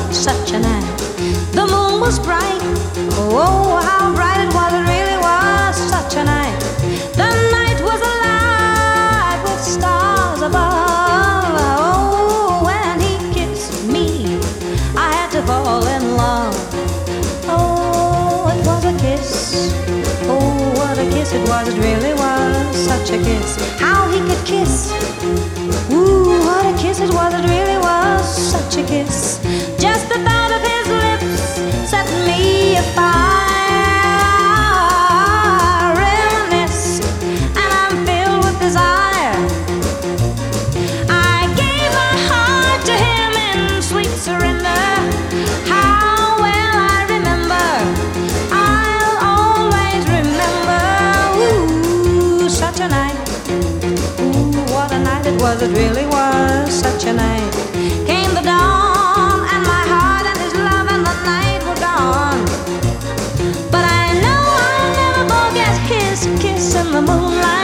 such a night. The moon was bright, oh, how bright it was, it really was such a night. The night was alive with stars above. Oh, when he kissed me, I had to fall in love. Oh, it was a kiss, oh, what a kiss it was, it really was such a kiss. How he could kiss, ooh, what a kiss it was, it really was such a kiss. Just the thought of his lips set me afire. Reminisce, and I'm filled with desire. I gave my heart to him in sweet surrender. How well I remember, I'll always remember. Ooh, such a night. Ooh, what a night it was, it really was such a night. Came the dawn, and my heart and his love and the night were gone. But I know I'll never forget his kiss in the moonlight.